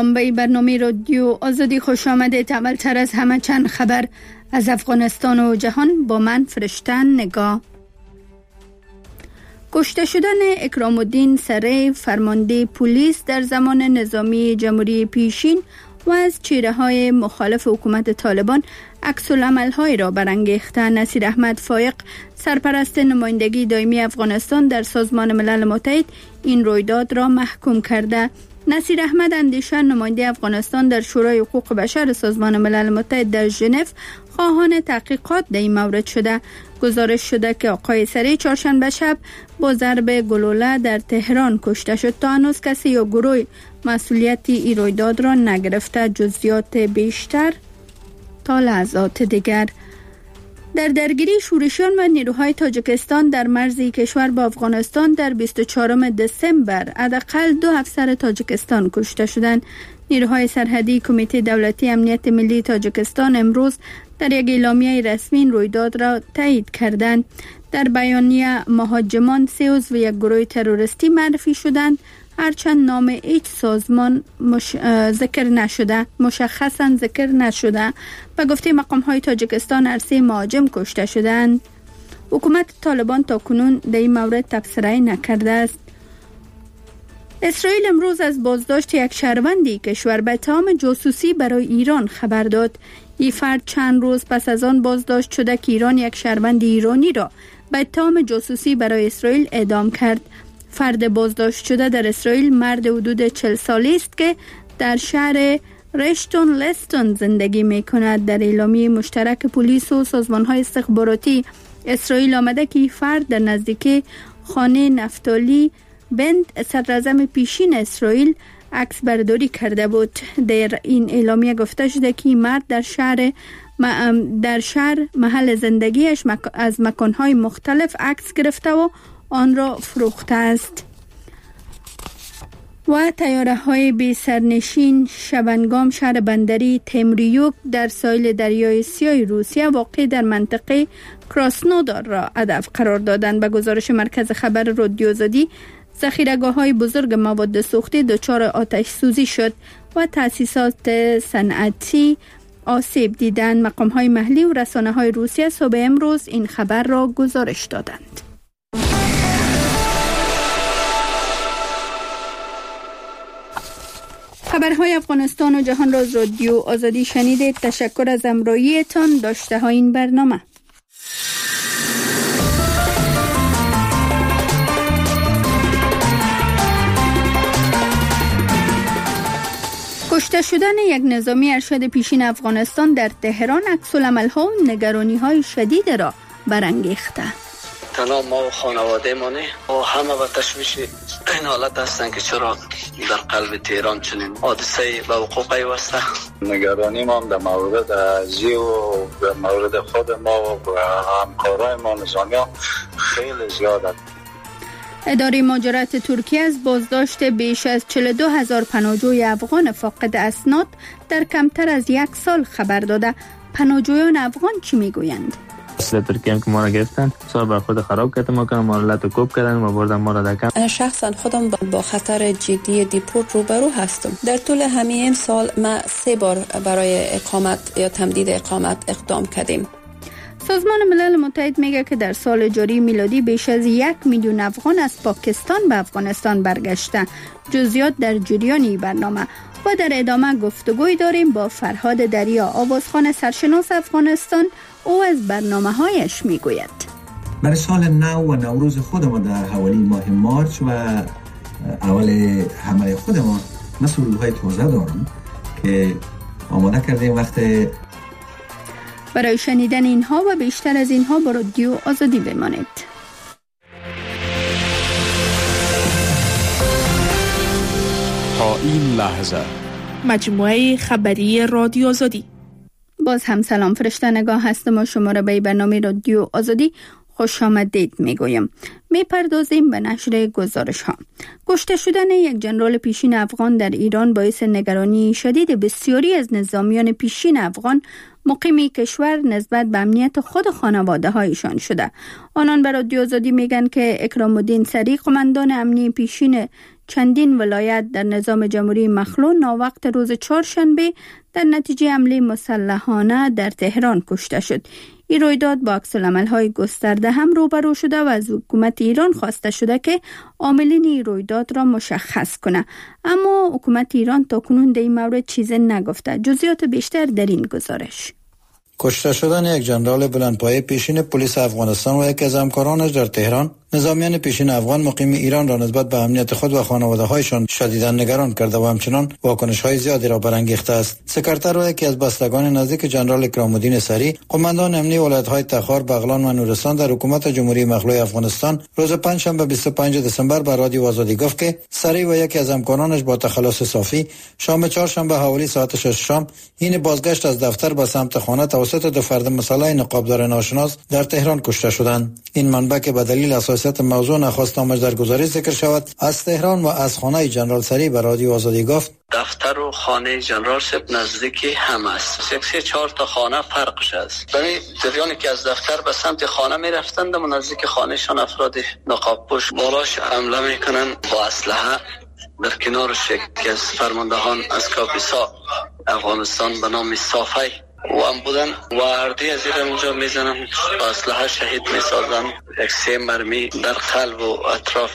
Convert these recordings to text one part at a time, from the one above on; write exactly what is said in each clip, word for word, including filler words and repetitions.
سلام، به برنامه رادیو آزادی خوش آمدید. اولتر از همه چند خبر از افغانستان و جهان با من فرشتن نگاه. کشته شدن اکرام الدین سره فرمانده پلیس در زمان نظامی جمهوری پیشین و از چهره های مخالف حکومت طالبان عکس العمل های را برانگیخته. نصیر احمد فایق سرپرست نمایندگی دائمی افغانستان در سازمان ملل متحد این رویداد را محکوم کرده. نصیر احمد اندیشه نماینده افغانستان در شورای حقوق بشر سازمان ملل متحد در ژنو خواهان تحقیقات در این مورد شده. گزارش شده که آقای سره چهارشنبه شب با ضرب گلوله در تهران کشته شد. تا هنوز کسی یا گروه مسئولیت این رویداد را نگرفته. جزئیات بیشتر تا لحظات دیگر. در درگیری شورشیان و نیروهای تاجیکستان در مرز کشور با افغانستان در بیست و چهارم دسامبر حداقل دو افسر تاجیکستان کشته شدند. نیروهای سرحدی کمیته دولتی امنیت ملی تاجیکستان امروز در یک اعلامیه رسمی این رویداد را تایید کردند. در بیانیه مهاجمان سه عضو یک گروه تروریستی معرفی شدند، هرچند نام هیچ سازمان مش... ذکر نشده، مشخصا ذکر نشده. به گفته مقام های تاجیکستان هر سه مهاجم کشته شدند. حکومت طالبان تا کنون در این مورد تبصره نکرده است. اسرائیل امروز از بازداشت یک شهروندی کشور به اتهام جاسوسی برای ایران خبر داد. این فرد چند روز پس از آن بازداشت شده که ایران یک شهروند ایرانی را به اتهام جاسوسی برای اسرائیل اعدام کرد. فرد بازداشت شده در اسرائیل مرد حدود چهل سالی است که در شهر رشتون لستون زندگی می کند. در اعلامیه مشترک پلیس و سازمان‌های استخباراتی اسرائیل آمده که فرد در نزدیکی خانه نفتالی بند صدراعظم پیشین اسرائیل عکس برداری کرده بود. در این اعلامیه گفته شده که مرد در شهر در شهر محل زندگیش از مکان‌های مختلف عکس گرفته و آن را فروخته است. و تیاره های بی سرنشین شبنگام شهر بندری تیمریوک در ساحل دریای سیاه روسیه واقع در منطقه کراسنودار را هدف قرار دادند. به گزارش مرکز خبر رادیو آزادی، ذخیره‌گاه های بزرگ مواد سوختی دچار آتش سوزی شد و تأسیسات صنعتی آسیب دیدند. مقام های محلی و رسانه های روسیه صبح امروز این خبر را گزارش دادند. خبرهای افغانستان و جهان را از رادیو آزادی شنیدید. تشکر از همراهیتان. داشته های این برنامه. کشته شدن یک نظامی ارشد پیشین افغانستان در تهران عکس‌العمل‌ها و نگرانی‌های شدید را برانگیخته. تنها ما و خانواده ما نه و همه به تشویش این حالت هستن که چرا در قلب تهران چنین حادثه به وقوع پیوسته. نگرانی ما هم در مورد ازی و در مورد خود ما و همکارای ما نظامیان خیلی زیاده. اداره مهاجرت ترکیه از بازداشت بیش از چهل و دو هزار پناهجوی افغان فاقد اسناد در کمتر از یک سال خبر داده. پناهجویان افغان چی میگویند؟ اصل ترکیه هم که ما را گرفتن سال بر خود خراب کردن، ما کنم ما را لط و کوب کردن و بردن ما را دکن. شخصا خودم با خطر جدی دیپورت روبرو هستم. در طول همین این سال ما سه بار برای اقامت یا تمدید اقامت اقدام کردیم. سازمان ملل متحد میگه که در سال جاری میلادی بیش از یک میلیون افغان از پاکستان به افغانستان برگشته. جزئیات در جریان برنامه. و در ادامه گفتگوی داریم با فرهاد دریا، آوازخوان سرشناس افغانستان. او از برنامه هایش میگوید. برای سال نو و نوروز خودمون در حوالی ماه مارچ و اول حمله خودمون مسئول های توزه دارم که آماده کردیم. وقت برای شنیدن اینها و بیشتر از اینها با رادیو آزادی بمانید. تا این لحظه مجموعه خبری رادیو آزادی. باز هم سلام، فرشته نگاه هستم و شما را به برنامه رادیو آزادی خوش آمدید میگویم. میپردازیم به نشر گزارش ها. کشته شدن یک ژنرال پیشین افغان در ایران باعث نگرانی شدید بسیاری از نظامیان پیشین افغان مقیم کشور نسبت به امنیت خود خانواده هایشان شده. آنان به رادیو آزادی میگن که اکرام الدین سری قماندان امنی پیشین چندین ولایت در نظام جمهوری مخلوع ناوقت روز چهارشنبه در نتیجه حمله مسلحانه در تهران کشته شد. این رویداد با عکس‌العمل‌های گسترده هم روبرو شده و از حکومت ایران خواسته شده که عاملین این رویداد را مشخص کنه، اما حکومت ایران تاکنون در این مورد چیزی نگفته. جزئیات بیشتر در این گزارش. کشته شدن یک جنرال بلندپایه پیشین پلیس افغانستان و یکی از همکارانش در تهران، نظامیان پیشین افغان مقیم ایران را نسبت به امنیت خود و خانواده‌هایشان شدیداً نگران کرده و همچنان واکنش‌های زیادی را برانگیخته است. سکرتر و یکی از بستگان نزدیک جنرال اکرام‌الدین سری، قماندان امنی ولایت‌های تخار، بغلان و نورستان در حکومت جمهوری مخلوع افغانستان، روز پنجشنبه بیست و پنجم دسامبر به رادیو آزادی گفت که سری و یکی از همکارانش با تخلص صافی شام چهارشنبه حوالی ساعت شش شام این بازگشت از دفتر به سمت خانه توسط دو فرد مسلح نقابدار ناشناس در تهران کشته شدند. این منبع که به دلیل اساسیت موضوع نخواست نامش در گزارش ذکر شود، از تهران و از خانه جنرال سری به رادیو آزادی گفت دفتر و خانه جنرال سپ نزدیکی هم است. یک سه چهار تا خانه فرقش است. برای جریانی که از دفتر به سمت خانه می رفتند و نزدیک خانهشان افراد نقاب پوش بالاش حمله میکنن با اسلحه. در کنارش یکی از فرماندهان از کاپیسا افغانستان به نام صافی و هم بودن و اردی از این اونجا میزنن با اسلحه شهید میسازن. یک سه مرمی در قلب و اطراف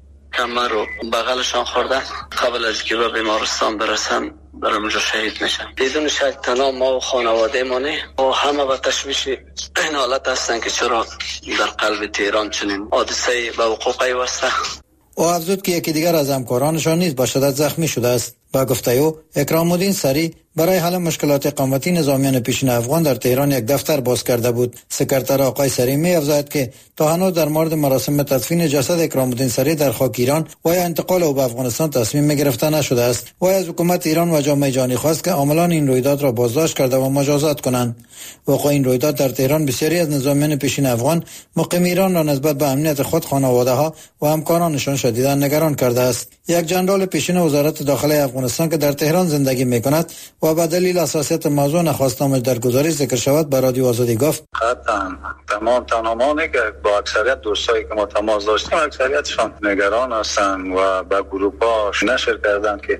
کمر و بغلشان خورده. قبل از که به بیمارستان برسن در اونجا شهید میشن. بدون شک تنها ما و خانواده مانه و همه به تشویش این حالت هستن که چرا در قلب تهران چنین حادثه به وقوع پیوسته. او افزود که یکی دیگر از همکارانشان نیز به شدت زخمی شده است. با گفته او، اکرام‌الدین سری برای حل مشکلات اقامتی نظامیان پیشین افغان در تهران یک دفتر باز کرده بود. سکرتر آقای سری می افزاید که تا هنوز در مورد مراسم تدفین جسد اکرام‌الدین سری در خاک ایران و یا انتقال او به افغانستان تصمیم می گرفته نشده است. و از حکومت ایران و جامعه جهانی خواست که عاملان این رویداد را بازداشت کرده و مجازات کنند. وقوع این رویداد در تهران بسیاری از نظامیان پیشین افغان مقیم ایران را نسبت به امنیت خود، خانواده‌ها و همکارانشان شدیداً نگران کرده است. یک جنرال پیشین وزارت داخلی افغانستان که در تهران زندگی می‌کند و به دلیل اساسیت موضوع نخواست نامش در گزارش ذکر شود به رادیو آزادی گفت قطعا تمام تمامی که با اکثریت دوستایی که ما تماس داشتیم اکثریتشان نگران هستند و به گروه‌ها نشر کردن که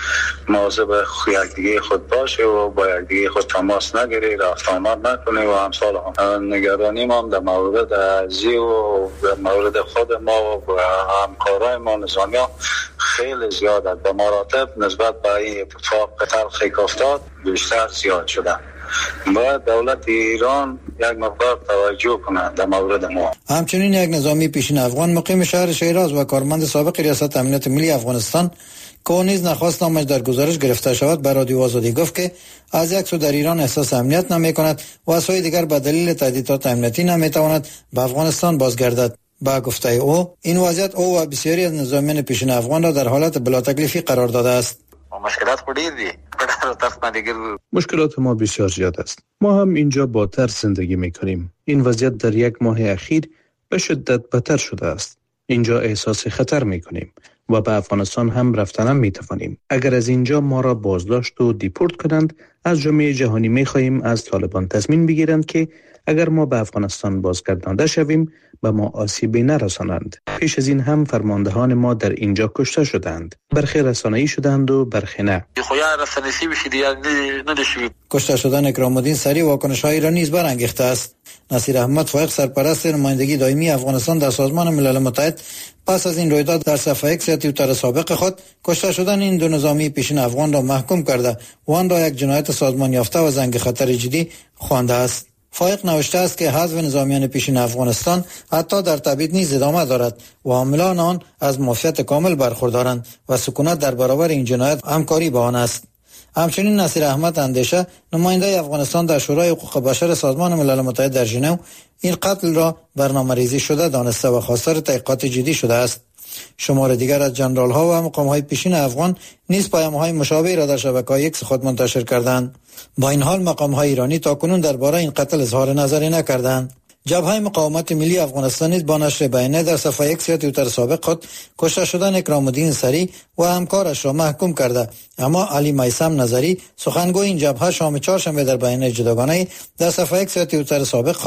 مواظب یکدیگه خود باشه و با یکدیگه خود تماس نگیری، رفت آمد نکنی و امثال هم. نگرانی ما در مورد ازی و در مورد خود ما و همکارای ما نظامیان خیلی زیاد است. به مراتب نسبت به این اتفاق تلخی که افتاد بیشتر زیاد شده. باید دولت ایران یک مقدار توجه کنه در مورد ما. همچنین یک نظامی پیشین افغان مقیم شهر شیراز و کارمند سابق ریاست امنیت ملی افغانستان که او نیز نخواست نامش در گزارش گرفته شود به رادیو آزادی گفت که از یک سو در ایران احساس امنیت نمی کند و از سوی دیگر به دلیل تهدیدات امنیتی نمی تواند به افغانستان بازگردد. با گفته او، این وضعیت او و بسیاری از نظامیان پیشین افغان را در حالت بلا تکلیفی قرار داده است. مشکلات خودی دی. مشکلات ما بسیار زیاد است. ما هم اینجا با ترس زندگی میکنیم. این وضعیت در یک ماه اخیر به شدت بدتر شده است. اینجا احساس خطر میکنیم و به افغانستان هم رفتن میتوانیم. اگر از اینجا ما را بازداشت و دیپورت کنند، از جامعه جهانی میخواهیم از طالبان تضمین بگیرند که اگر ما به افغانستان بازگردانده شویم به ما آسیبی نرسانند. پیش از این هم فرماندهان ما در اینجا کشته شدند. برخی رسانه‌ای شدند و برخی نه. کشته شدن اکرام‌الدین سری واکنش‌های را نیز برانگیخته است. نصیر احمد فائق سرپرست نمایندگی دائمی افغانستان در سازمان ملل متحد پس از این رویداد در صفحه اکس توییتر سابق خود کشته شدن این دو نظامی پیشین افغان را محکوم کرده و آن را یک جنایت سازمان یافته و زنگ خطر جدی خوانده است. فائق نوشته است که حذف نظامیان پیشین افغانستان حتی در تبعید نیز ادامه دارد و عاملان آن از معافیت کامل برخوردارند و سکونت در برابر این جنایت همکاری با آن است. همچنین نصیر احمد اندیشه نماینده افغانستان در شورای حقوق بشر سازمان ملل متحد در ژنو این قتل را برنامه‌ریزی شده دانسته و خواستار تحقیقات جدی شده است. شمار دیگر از جنرال ها و مقام های پیشین افغان نیز پیام های مشابهی را در شبکه‌های ایکس خود منتشر کردند. با این حال مقام های ایرانی تاکنون درباره این قتل اظهار نظری نکردند. جبهه مقاومت ملی افغانستان نیز با نشر بیانیه در صفحه ایکس یا توییتر سابق خود کشته شدن اکرام‌الدین سری و همکارش را محکوم کرده، اما علی میثم نظری سخنگوی این جبهه شام چهارشنبه در بیانیه جداگانه در صفحه ایکس یا توییتر سابق خود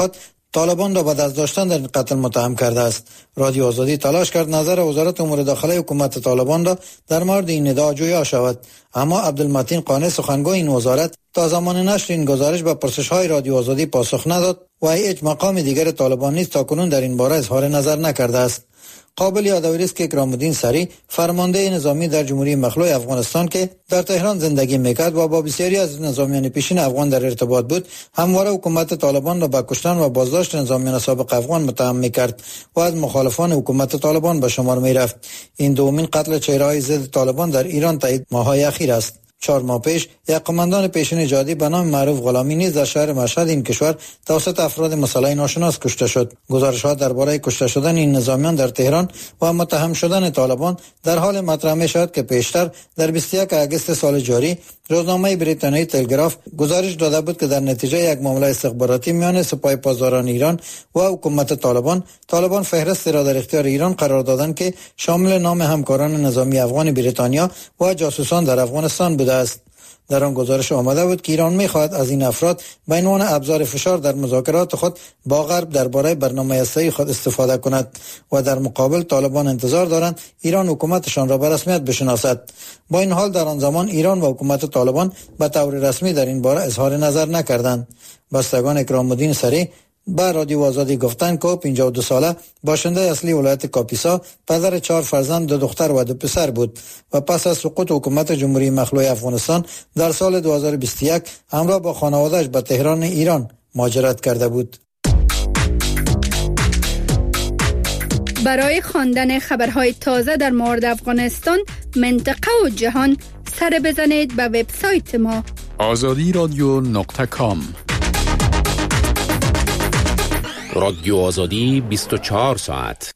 طالبان را به دست داشتن در این قتل متهم کرده است. رادیو آزادی تلاش کرد نظر وزارت امور داخلی حکومت طالبان را در مورد این ادعا جویا شود، اما عبدالمتین قانع سخنگوی این وزارت تا زمان نشر این گزارش به پرسش‌های رادیو آزادی پاسخ نداد و هیچ مقام دیگر طالبان نیز تاکنون در این باره اظهار نظر نکرده است. قابل یادآوری است که اکرام الدین سری فرمانده نظامی در جمهوری مخلوع افغانستان که در تهران زندگی میکرد و با بسیاری از نظامیان پیشین افغان در ارتباط بود، همواره حکومت طالبان را به کشتن و بازداشت نظامیان سابق افغان متهم میکرد و از مخالفان حکومت طالبان به شمار میرفت. این دومین قتل چهره‌های ضد طالبان در ایران طی ماه‌های اخیر است. چهار ماه پیش یک قماندان پیشین جهادی به نام معروف غلامی نیز در شهر مشهد این کشور توسط افراد مسلح ناشناس کشته شد. گزارش‌ها درباره کشته شدن این نظامیان در تهران و متهم شدن طالبان در حال مطرح می‌شود که پیشتر در بیست و یک آگوست سال جاری روزنامه بریتانیایی تلگراف گزارش داده بود که در نتیجه یک معامله استخباراتی میان سپاه پاسداران ایران و حکومت طالبان، طالبان فهرستی را در اختیار ایران قرار دادند که شامل نام همکاران نظامی افغان بریتانیا و جاسوسان در افغانستان بوده است. در آن گزارش آمده بود که ایران می‌خواهد از این افراد به عنوان ابزار فشار در مذاکرات خود با غرب درباره برنامه هسته‌ای خود استفاده کند و در مقابل طالبان انتظار دارند ایران حکومتشان را به رسمیت بشناسد. با این حال در آن زمان ایران و حکومت طالبان به طور رسمی در این باره اظهار نظر نکردند. بستگان اکرام الدین سری با رادیو آزادی گفتند که پنجاه و دو ساله باشنده اصلی ولایت کاپیسا، پدر چهار فرزند، دو دختر و دو پسر بود و پس از سقوط حکومت جمهوری مخلوع افغانستان در سال دو هزار و بیست و یک همراه با خانواده‌اش به تهران ایران مهاجرت کرده بود. برای خواندن خبرهای تازه در مورد افغانستان، منطقه و جهان سر بزنید به وبسایت ما آزادی رادیو نقطه کام. رادیو آزادی بیست و چهار ساعت.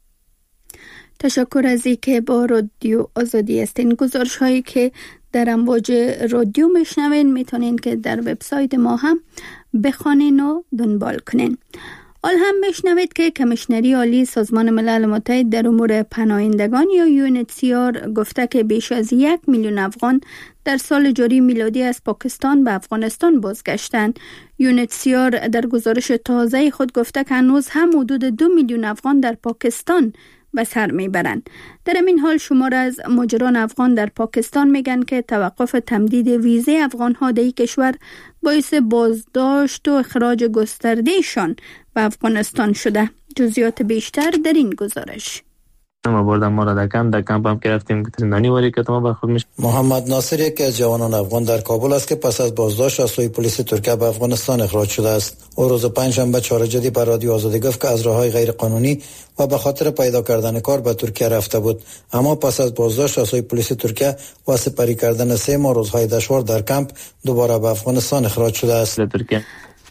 تشکر از اینکه با رادیو آزادی هستین. گزارش هایی که در امواج رادیو میشنوین میتونین که در وبسایت ما هم بخوانین و دنبال کنین. حال هم میشنوید که کمیشنری عالی سازمان ملل متحد در امور پناهندگان یا یو ان اچ سی آر گفته که بیش از یک میلیون افغان در سال جاری میلادی از پاکستان به افغانستان بازگشتند. یو ان اچ سی آر در گزارش تازه خود گفته که هنوز هم حدود دو میلیون افغان در پاکستان به سر میبرند. در این حال شمار از مهاجران افغان در پاکستان میگن که توقف تمدید ویزه افغان ها در این کشور باعث بازداشت و اخراج گستردهشان به افغانستان شده. جزئیات بیشتر در این گزارش. ما بردن ما را در کمپ در کمپ هم که رفتیم که زندانی واری که ما برخورد میشه. محمد ناصر یکی از جوانان افغان در کابل است که پس از بازداشت از سوی پلیس ترکیه به افغانستان اخراج شده است. او روز پنجشنبه چهار جدی بر رادیو آزادی گفت که از راههای غیر قانونی و به خاطر پیدا کردن کار به ترکیه رفته بود، اما پس از بازداشت از سوی پلیس ترکیه و سپری کردن سه ماه روزهای دشوار در کمپ دوباره به افغانستان اخراج شده است. ترکیه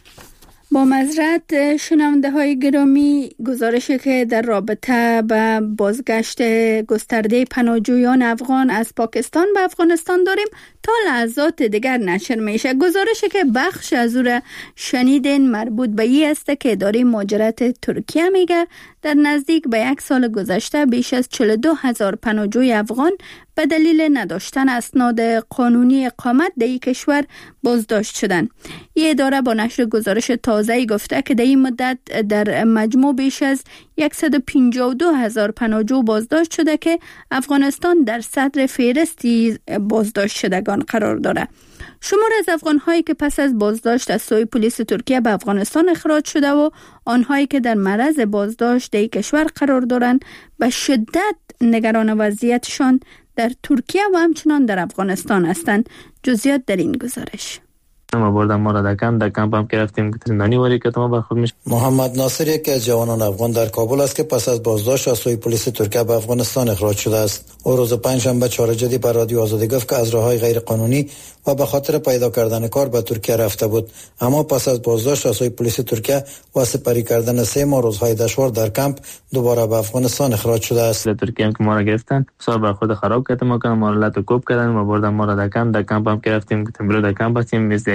با معذرت شنونده های گرامی، گزارشی که در رابطه با بازگشت گسترده پناهجویان افغان از پاکستان به افغانستان داریم تا لحظات دیگر نشر میشه. گزارشی که بخش از او را شنیدین مربوط به این است که اداره مهاجرت ترکیه میگه در نزدیک به یک سال گذشته بیش از چهل و دو هزار پناهجوی افغان به دلیل نداشتن اسناد قانونی اقامت در این کشور بازداشت شدند. این اداره با نشر گزارش تازه‌ای گفته که در این مدت در مجموع بیش از صد و پنجاه و دو هزار پناهجو بازداشت شده که افغانستان در صدر فهرستی بازداشت شدگان قرار دارد. شمار از افغان‌هایی که پس از بازداشت از سوی پلیس ترکیه به افغانستان اخراج شده و آنهایی که در معرض بازداشت در کشور قرار دارند به شدت نگران وضعیتشان در ترکیه و همچنان در افغانستان هستند. جزئیات در این گزارش. ما بردن ما را در کمپ در کمپ هم که رفتیم که زندانی واری که ما برخورد میشه. محمد ناصر یکی از جوانان افغان در کابل است که پس از بازداشت از سوی پلیس ترکیه به افغانستان اخراج شده است. او روز پنجشنبه چهار جدی بر رادیو آزادی گفت که از راههای غیر قانونی و به خاطر پیدا کردن کار به ترکیه رفته بود، اما پس از بازداشت از سوی پلیس ترکیه و سپری کردن سه ماه روزهای دشوار در کمپ دوباره به افغانستان اخراج شده است. ترکیه هم که ما را گرفتن، بسیار بر خود خراب کردن، ما کنم ما را لط و کوب کردن، ما بردن ما را در کمپ در کمپ هم که رفتیم که تمرین در کمپ هستیم، مثل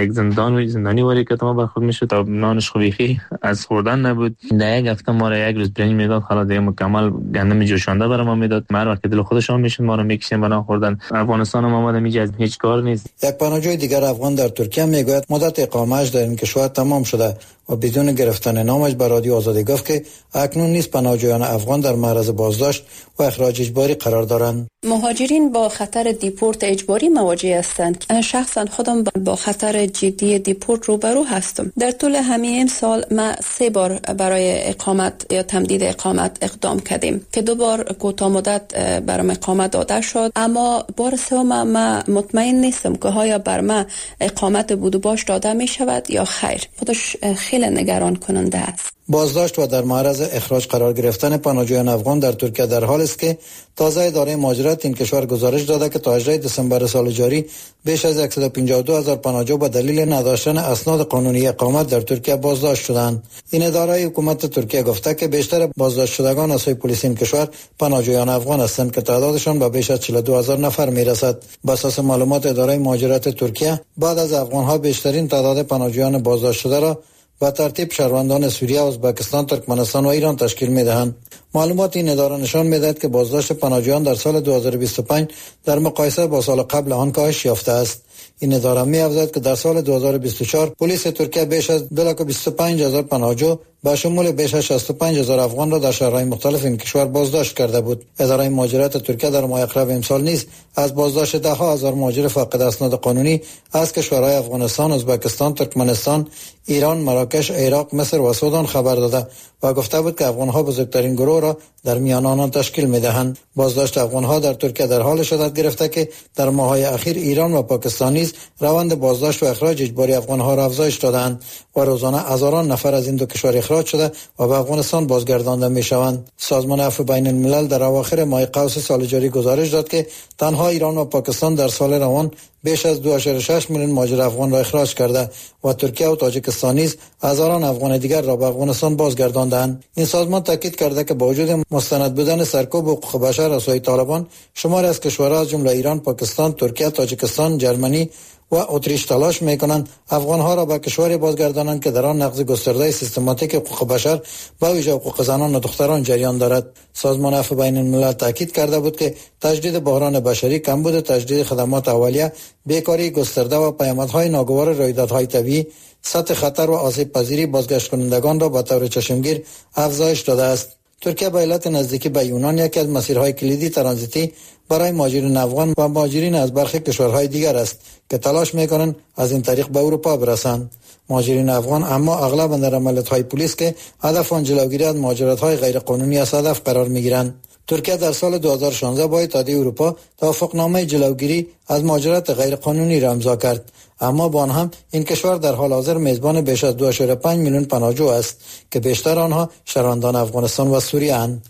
یک زندان زندانی واری که ما بر خود میشد تا نانش خوبیخی از خوردن نبود. در یک هفته ما را یک روز برنج میداد، حالا دیگه مکمل گندم جوشانده برام ما میداد. ما وقتی دل خودشون میشد ما رو میکشیم بنا خوردن. افغانستان ما آمده میگه هیچ کار نیست. یک پناهجوی دیگر افغان در ترکیه میگوید مدت اقامه‌اش در این کشور تمام شده و بدون گرفتن نامش به رادیو آزادی گفت که اکنون نیز پناهجویان افغان در معرض بازداشت و اخراج اجباری قرار دارند. مهاجرین با خطر دیپورت اجباری مواجه هستند. شخصا خودم با خطر جدی دیپورت روبرو هستم. در طول همین امسال ما سه بار برای اقامت یا تمدید اقامت اقدام کردیم که دو بار کوتاه مدت برام اقامت داده شد، اما بار سوم ما مطمئن نیستم که آیا بر ما اقامت بود و باش داده می شود یا خیر. خودش خیلی نگران کننده است. بازداشت و در معرض اخراج قرار گرفتن پناهجویان افغان در ترکیه در حالی است که تازه اداره مهاجرت این کشور گزارش داده که تا هجدهم دسامبر سال جاری بیش از صد و پنجاه و دو هزار پناهجو به دلیل نداشتن اسناد قانونی اقامت در ترکیه بازداشت شدند. این اداره حکومت ترکیه گفته که بیشتر بازداشت شدگان از سوی پلیس این کشور پناهجویان افغان هستند که تعدادشان به بیش از چهل و دو هزار نفر میرسد. بر اساس معلومات اداره مهاجرت ترکیه بعد از افغان‌ها بیشترین تعداد پناهجویان بازداشت شده را و ترتیب شهروندان سوریه، ازبکستان، ترکمنستان و ایران تشکیل می‌دهند. معلومات این اداره نشان می‌دهد که بازداشت پناهجویان در سال دو هزار و بیست و پنج در مقایسه با سال قبل آن کاهش یافته است. این اداره می‌افزاید که در سال دو هزار و بیست و چهار پلیس ترکیه بیش از دو لاک و بیست و پنج هزار پناهجو با شمول بیش از شصت و پنج هزار افغان را در شهرهای مختلف این کشور بازداشت کرده بود. اداره مهاجرت ترکیه در ماه اکتبر امسال نیز از بازداشت ده ها هزار مهاجر فاقد اسناد قانونی از کشورهای افغانستان، ازبکستان، ترکمنستان، ایران، مراکش، عراق، مصر و سودان خبر داده و گفته بود که افغان‌ها بزرگترین گروه را در میان آنان تشکیل می‌دهند. بازداشت افغان‌ها در ترکیه در حال شدت گرفته که در ماه‌های اخیر ایران و پاکستان نیز روند بازداشت و اخراج اجباری افغان‌ها را افزایش دادند و روزانه هزاران نفر از این دو کشور اخراج شده و به افغانستان بازگردانده می‌شوند. سازمان عفو بین الملل در اواخر ماه قوس سال جاری گزارش داد که تنها ایران و پاکستان در سال روان بیش از دو ممیز شش میلیون مهاجر افغان را اخراج کرده و ترکیه و تاجیکستان نیز هزاران افغان دیگر را به افغانستان بازگرداندند. این سازمان تاکید کرده که با وجود مستند بودن سرکوب حقوق بشر از سوی طالبان، شماری از کشورها از جمله ایران، پاکستان، ترکیه، تاجیکستان، جرمنی و اتریش تلاش میکنند افغانها را به کشوری بازگردانند که در آن نقض گسترده سیستماتیک حقوق بشر و ویژه حقوق زنان و دختران جریان دارد. سازمان عفو بین الملل تاکید کرده بود که تجدید بحران بشری، کمبود تجدید خدمات اولیه، بیکاری گسترده و پیامدهای ناگوار رویدادهای طبیعی، سطح خطر و آسیب پذیری بازگشت کنندگان را به طور چشمگیر افزایش داده است. ترکیه به علت نزدیکی به یونان یکی از مسیرهای کلیدی ترانزیتی برای مهاجرین افغان و مهاجرین از برخی کشورهای دیگر است که تلاش میکنند از این طریق به اروپا برسند. مهاجرین افغان اما اغلب در عملیات‌های پلیس که هدف آن جلوگیری از مهاجرت‌های غیرقانونی از هدف قرار میگیرند. ترکیه در سال دو هزار و شانزده با اتحادیه اروپا توافقنامه جلوگیری از مهاجرت غیرقانونی را امضا کرد، اما با آن هم این کشور در حال حاضر میزبان بیش از دو ممیز پنج میلیون پناهجو است که بیشتر آنها شهروندان افغانستان و سوریه اند.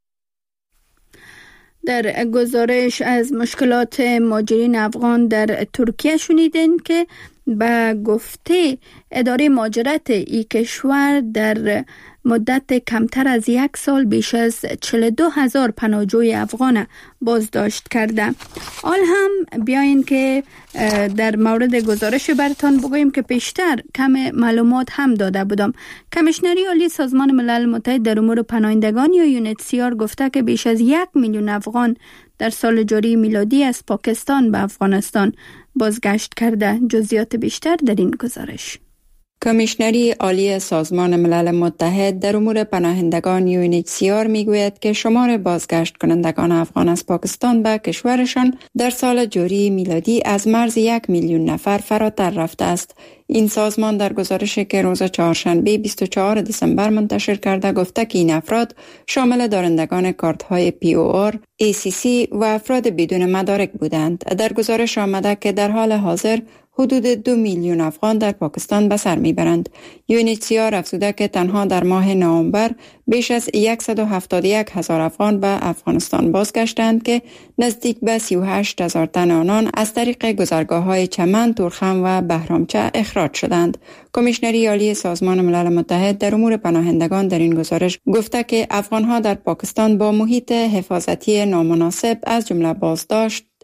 در گزارش از مشکلات مهاجرین افغان در ترکیه شنیدین که به گفته اداره مهاجرت این کشور در مدت کمتر از یک سال بیش از چهل و دو هزار پناهجوی افغان بازداشت کرده. حال هم بیاین که در مورد گزارش براتان بگوییم که پیشتر کم معلومات هم داده بودم. کمیشنری عالی سازمان ملل متحد در امور پناهندگان یا یونیتسیار گفته که بیش از یک میلیون افغان در سال جاری میلادی از پاکستان به افغانستان بازگشت کرده. جزئیات بیشتر در این گزارش. کمیشنری عالی سازمان ملل متحد در امور پناهندگان یونیتسیار میگوید که شمار بازگشت کنندگان افغان از پاکستان به کشورشان در سال جاری میلادی از مرز یک میلیون نفر فراتر رفته است. این سازمان در گزارشی که روز چهارشنبه بیست و چهارم دسامبر منتشر کرده گفته که این افراد شامل دارندگان کارت‌های پی او آر، ای سی سی و افراد بدون مدارک بودند. در گزارش آمده که در حال حاضر حدود دو میلیون افغان در پاکستان به سر میبرند. یونیتسیار افزوده که تنها در ماه نوامبر بیش از صد و هفتاد و یک هزار افغان به افغانستان بازگشتند که نزدیک به سی و هشت هزار تن آنان از طریق گذرگاه‌های چمن، تورخم و بهرامچه اخراج شدند. کمیشنری عالی سازمان ملل متحد در امور پناهندگان در این گزارش گفته که افغان‌ها در پاکستان با محیط حفاظتی نامناسب از جمله بازداشت،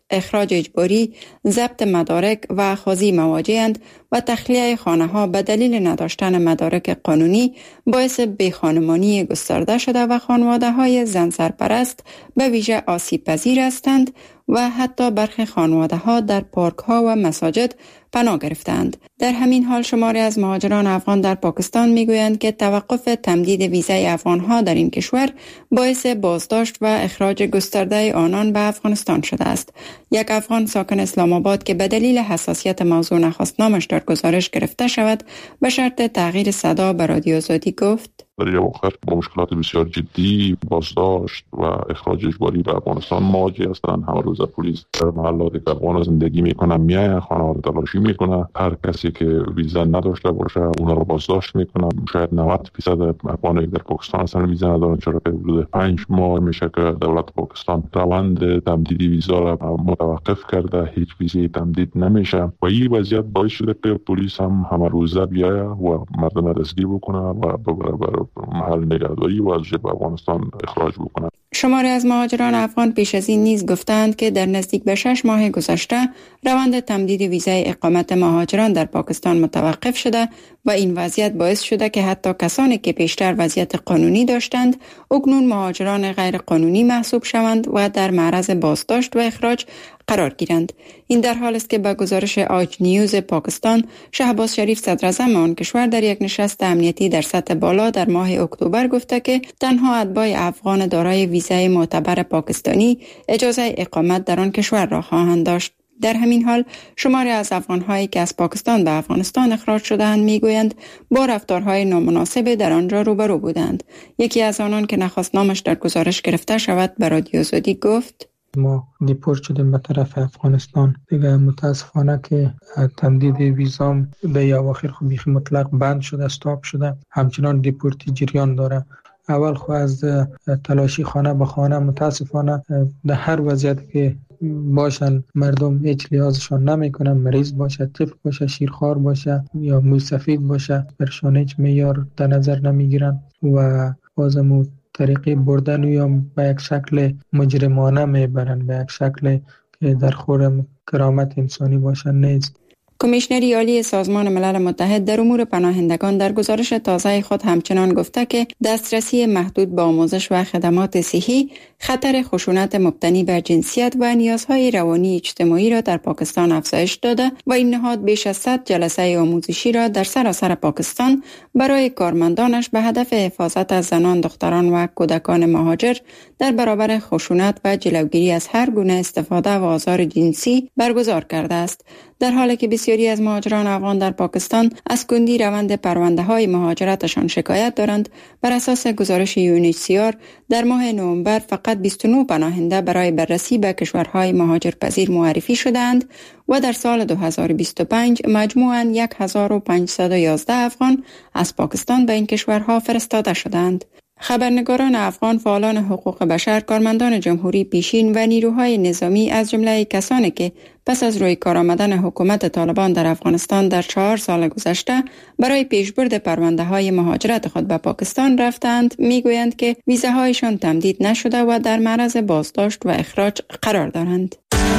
اخراج اجباری، ضبط مدارک و اخاذی مواجه‌اند و تخلیه خانه‌ها به دلیل نداشتن مدارک قانونی باعث بیخانمانی گسترده شده و خانواده‌های زن سرپرست به ویژه آسیب پذیر هستند و حتی برخی خانواده‌ها در پارک‌ها و مساجد پناه گرفتند. در همین حال شماری از مهاجران افغان در پاکستان میگویند که توقف تمدید ویزای افغان‌ها در این کشور باعث بازداشت و اخراج گسترده آنان به افغانستان شده است. یک افغان ساکن اسلام آباد که به دلیل حساسیت موضوع نخواست نامش در گزارش گرفته شود به شرط تغییر صدا به رادیو آزادی گفت: در یک وقت با مشکلات بسیار جدی، بازداشت و اخراج اجباری به افغانستان مواجه هستند. همه روز پلیس در محلاتی که افغان زندگی میکنه میایه، خانواده تلاشی میکنه، هر کسی که ویزا نداشته باشه اونا رو بازداشت میکنه. شاید نود درصد افغانایی در پاکستان اصلا ویزا ندارن، چرا که حدود پنج ماه میشه که دولت پاکستان روند تمدید ویزا را متوقف کرده، هیچ ویزای تمدید نمیشه و این وضعیت باعث شده که پلیس هم همه روزه بیایه و مردم دستگیر بکنه و برابر محل نگهداری و از افغانستان اخراج بکنه. شماری از مهاجران افغان پیش از این نیز گفتند که در نزدیک به شش ماه گذشته روند تمدید ویزای اقامت مهاجران در پاکستان متوقف شده و این وضعیت باعث شده که حتی کسانی که پیشتر وضعیت قانونی داشتند اکنون مهاجران غیر قانونی محسوب شوند و در معرض بازداشت و اخراج قرار گیرند. این در حال است که با گزارش آج نیوز پاکستان، شهباز شریف صدر اعظم آن کشور در یک نشست امنیتی در سطح بالا در ماه اکتبر گفته که تنها اتباع افغان دارای ویزای معتبر پاکستانی اجازه اقامت در آن کشور را خواهند داشت. در همین حال شماری از افغان‌هایی که از پاکستان به افغانستان اخراج شده‌اند میگویند با رفتارهای نامناسب در آنجا روبرو بودند. یکی از آنان که نخواست نامش در گزارش گرفته شود به رادیو آزادی گفت: ما دیپورت شدیم به طرف افغانستان. دیگه متاسفانه که تمدید ویزام در اواخر خب بیخی مطلق بند شده، استاپ شده، همچنان دیپورتی جریان داره. اول خو از تلاشی خانه به خانه متاسفانه در هر وضعیت که باشن مردم هیچ لحاظشان نمیکنن، مریض باشه، طفل باشه، شیرخوار باشه یا موسفید باشه، برشان هیچ معیار در نظر نمیگیرن و بازم طریقی بردن یا به یک شکل مجرمانه میبرن، به یک شکل که در خور کرامت انسانی باشن نیست. کمیشنری عالی سازمان ملل متحد در امور پناهندگان در گزارش تازه خود همچنان گفته که دسترسی محدود به آموزش و خدمات صحی خطر خشونت مبتنی بر جنسیت و نیازهای روانی اجتماعی را در پاکستان افزایش داده و این نهاد بیش از صد جلسه آموزشی را در سراسر پاکستان برای کارمندانش به هدف حفاظت از زنان، دختران و کودکان مهاجر در برابر خشونت و جلوگیری از هر گونه استفاده و آزار جنسی برگزار کرده است. در حالی که بسیاری از مهاجران افغان در پاکستان از کندی روند پرونده‌های مهاجرتشان شکایت دارند، بر اساس گزارش یو ان اچ سی آر در ماه نوامبر فقط بیست و نه پناهنده برای بررسی به کشورهای مهاجرپذیر معرفی شدند و در سال دو هزار و بیست و پنج مجموعاً هزار و پانصد و یازده افغان از پاکستان به این کشورها فرستاده شدند. خبرنگاران افغان، فعالان حقوق بشر، کارمندان جمهوری پیشین و نیروهای نظامی از جمله کسانی که پس از روی کار آمدن حکومت طالبان در افغانستان در چهار سال گذشته برای پیشبرد پرونده‌های مهاجرت خود به پاکستان رفتند، میگویند که ویزاهایشان تمدید نشده و در معرض بازداشت و اخراج قرار دارند.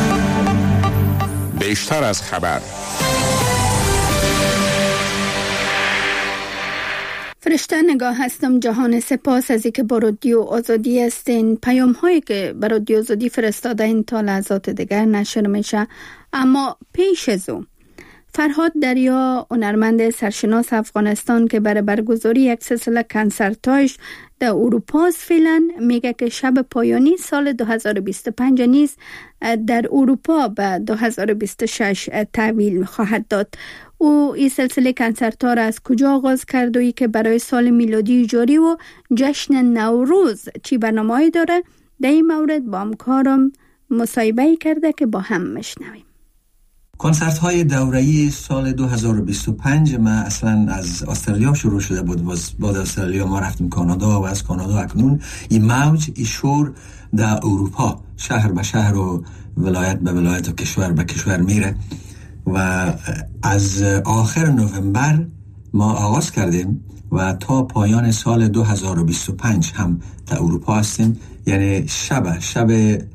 بیشتر از خبر. فرشته نگاه هستم. جهان سپاس از اینکه با رادیو آزادی هستین. پیام هایی که با رادیو آزادی فرستاده این تا لحظات دیگر نشر میشه. اما پیش از اون فرهاد دریا، هنرمند سرشناس افغانستان که برای برگزاری یک سلسله کنسرتاش در اروپا است فعلا، میگه که شب پایانی سال دو هزار و بیست و پنج نیز در اروپا به دو هزار و بیست و شش تحویل خواهد داد. او این سلسله کنسرت‌ها را از کجا آغاز کرد و ای که برای سال میلادی جاری و جشن نوروز چی برنامه‌ای داره، در این مورد با همکارم مصاحبه کرده که با هم میشنویم. کنسرت های دوره‌ای سال دو هزار و بیست و پنج ما اصلا از استرالیا شروع شده بود. بعد استرالیا ما رفتیم کانادا و از کانادا اکنون این موج این شور در اروپا شهر به شهر و ولایت به ولایت و کشور به کشور میره و از آخر نوامبر ما آغاز کردیم و تا پایان سال دو هزار و بیست و پنج هم در اروپا هستیم. یعنی شب شب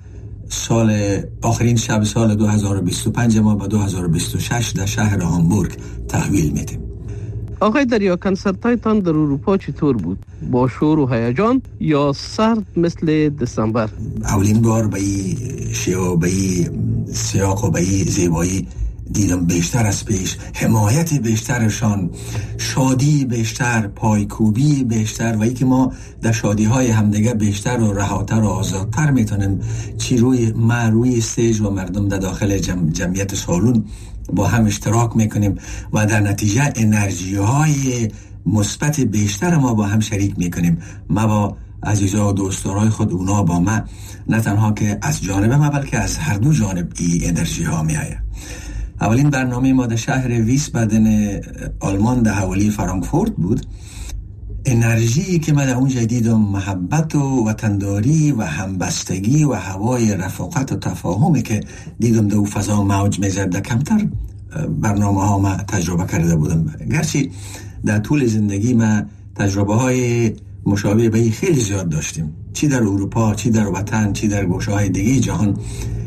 سال آخرین شب سال دو هزار و بیست و پنج ما به دو هزار و بیست و شش در شهر هامبورگ تحویل میدیم. آقای دریا، کنسرتایتان در اروپا چطور بود؟ با شور و هیجان یا سرد مثل دسامبر؟ اولین بار به این شیوه، به این سیاق و به این زیبایی دیدم بیشتر از پیش، حمایت بیشترشان، شادی بیشتر، پایکوبی بیشتر و ای که ما در شادی های همدیگه بیشتر و رهاتر و آزادتر میتونیم چی روی ما روی استیج و مردم در داخل جمع جمعیت سالون با هم اشتراک میکنیم و در نتیجه انرژی های مثبت بیشتر ما با هم شریک میکنیم. ما با عزیزا و دوستانای خود، اونا با ما، نه تنها که از جانب ما بلکه از هر دو جانب این انرژی ها میآید. اولین برنامه ما در شهر ویسبادن آلمان در حوالی فرانکفورت بود. انرژی که من در اونجا دیدم، محبت و وطنداری و همبستگی و هوای رفاقت و تفاهمی که دیدم در فضا موج میزد، در کمتر برنامه ها ما تجربه کرده بودم. گرچه در طول زندگی ما تجربه های مشابه به خیلی زیاد داشتیم، چی در اروپا، چی در وطن، چی در گوشه های دیگه جهان،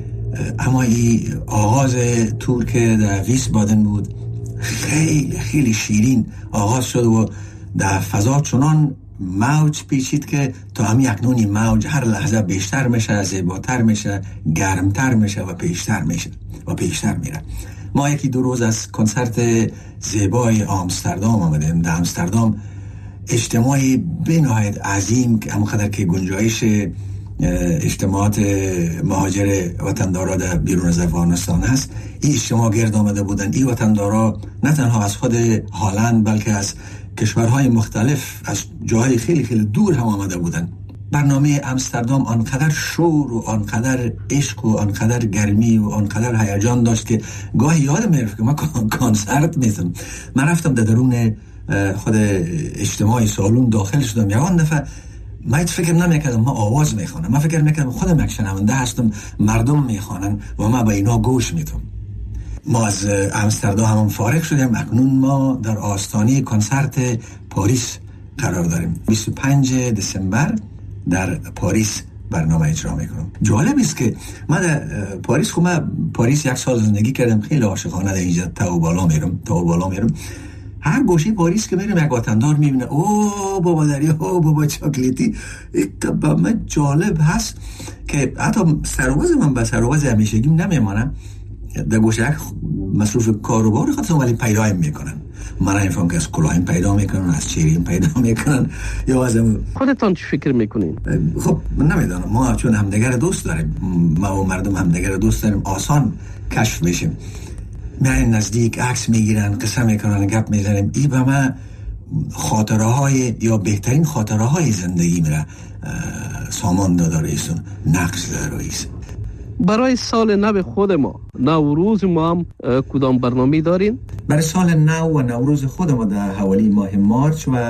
اما این آغاز تور که در ویسبادن بود خیلی خیلی شیرین آغاز شد و در فضا چنان موج پیچید که تا همی اکنونی موج هر لحظه بیشتر میشه، زیباتر میشه، گرمتر میشه و پیشتر میشه و پیشتر میره. ما یکی دو روز از کنسرت زیبای آمستردام آمدیم. در آمستردام اجتماعی بنهایت عظیم که همونقدر که گنجایش اجتماعات مهاجر وطندارا در بیرون از افغانستان هست، این اجتماع گرد آمده بودن. این وطندارا نه تنها از خود هالند بلکه از کشورهای مختلف، از جاهای خیلی خیلی دور هم آمده بودن. برنامه آمستردام آنقدر شور و آنقدر عشق و آنقدر گرمی و آنقدر هیجان داشت که گاهی یادم میرفت که ما کنسرت میتم. من رفتم در درون خود اجتماع سالون داخل شدم. یوان دفعه من هیچ فکر نمیکردم ما آواز میخوانم، من فکر میکردم خودم یک شنونده هستم، مردم میخوانن و ما به اینا گوش میدم. ما از آمستردام همون فارغ شدیم. اکنون ما در آستانه کنسرت پاریس قرار داریم. بیست و پنجم دسامبر در پاریس برنامه اجرا میکنم. جالب است که من در پاریس، خب من پاریس یک سال زندگی کردم، خیلی عاشقانه در اینجا تا و بالا میرم تا و بالا میرم. هر گوشه پاریس که میرم یک وطندار میبینه، او بابا دریا، او بابا چاکلیتی. یک با من جالب هست که حتی سرواز من به سرواز همیشگیم نمیمانم، در گوشه مصروف کاروبار خودم ولی پیدایم میکنن. من نمیفهم که از کلاهیم پیدا میکنن، از چهریم پیدا میکنن یا از هم... خودتان چی فکر میکنین؟ خب من نمیدانم. ما چون همدیگر دوست داریم، ما و مردم همدیگر دوست داریم، آسان کشف میشیم. میان نزدیک، عکس میگیرن، قصه میکنن، گپ میزنیم. این به من خاطره های یا بهترین خاطره های زندگی میره سامان داده رئیسون، نقش داده رئیس. برای سال نو خود ما، نوروز ما هم کدام برنامه دارین؟ برای سال نو و نوروز خود ما در حوالی ماه مارچ و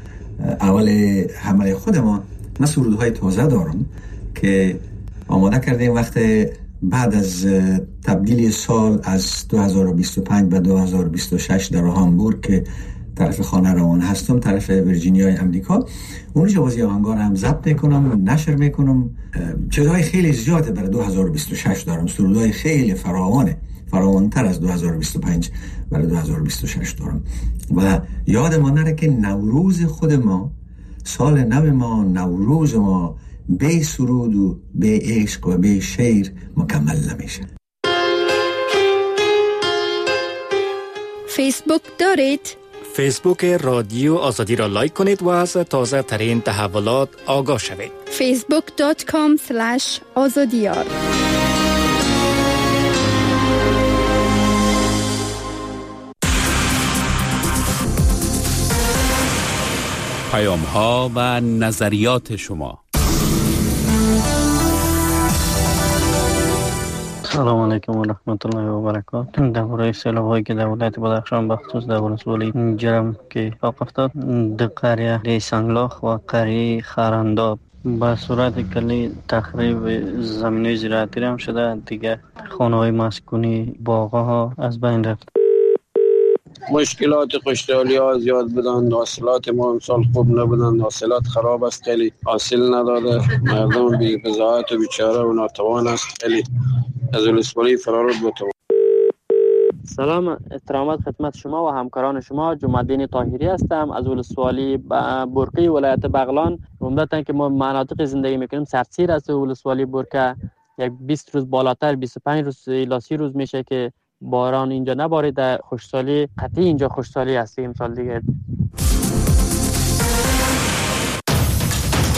اول حمله خود ما، من سرودهای تازه دارم که آماده کردیم وقت بعد از تبدیل سال از دو هزار و بیست و پنج به دو هزار و بیست و شش در هامبورگ که طرف خانه روان هستم، طرف ویرجینیای امریکا. اونجا بازی آهنگار هم ضبط میکنم، نشر میکنم. چیزهای خیلی زیاده برای دو هزار و بیست و شش دارم، سرودهای خیلی فراوانه، فراوانتر از دو هزار و بیست و پنج برای دو هزار و بیست و شش دارم. و یادمان نره که نوروز خود ما، سال نو ما، نوروز ما به سرود و به عشق و به شعر مکمل نمیشه. فیسبوک دارید؟ فیسبوک رادیو آزادی را لایک کنید و از تازه ترین تحولات آگاه شوید. فیسبوک دات کام سلش آزادیار. پیام ها و نظریات شما. سلام علیکم و رحمت الله و برکاته. درباره سیلاب هایی که در ولایت بدخشان بخصوص در ولسوالی جرم که اتفاق افتاد، در قریه ری سنگلاخ و قریه خرنداب به صورت کلی تخریب زمینه زراعتی هم شده. دیگه خانه های مسکونی، باغ ها از بین رفت. مشکلات خشکسالی ها زیاد بودن، حاصلات ما امسال خوب نبودن، حاصلات خراب است، خیلی حاصل نداده، مردم بی بضاعت و بیچاره و ناتوان است، خیلی از ولسوالی فرار بود. سلام، احترامات خدمت شما و همکاران شما. جمع‌الدین طاهری هستم از ولسوالی برقی ولایت بغلان. عمدتاً که ما مناطق زندگی میکنیم سردسیر است. ولسوالی برقه یک بیست روز بالاتر بیست و پنج روز الی سی روز میشه که باران اینجا نباریده. خشکسالی قطعی اینجا خشکسالی است امسال دیگه.